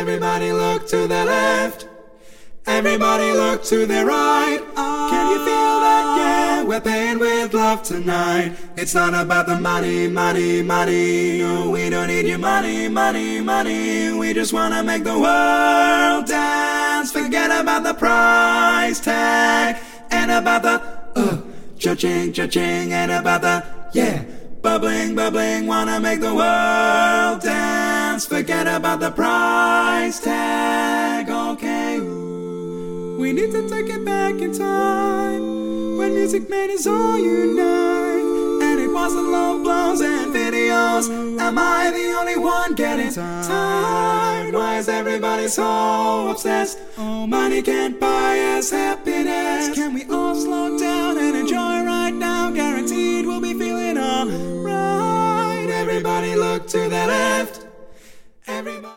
Everybody look to the left. Everybody look to the right. Can you feel that? Yeah, we're paying with love tonight. It's not about the money, money, money. No, we don't need your money, money, money. We just wanna make the world dance. Forget about the price tag and about the cha-ching, cha-ching, and about the bubbling, bubbling. Wanna make the world dance. Forget about the price tag. Okay. We need to take it back in time, when music made us all unite. And it wasn't low blows and videos. Am I the only one getting tired? Why is everybody so obsessed? Oh, money can't buy us happiness. Can we all slow down and enjoy right now? Guaranteed we'll be feeling alright. Everybody look to the left. Everybody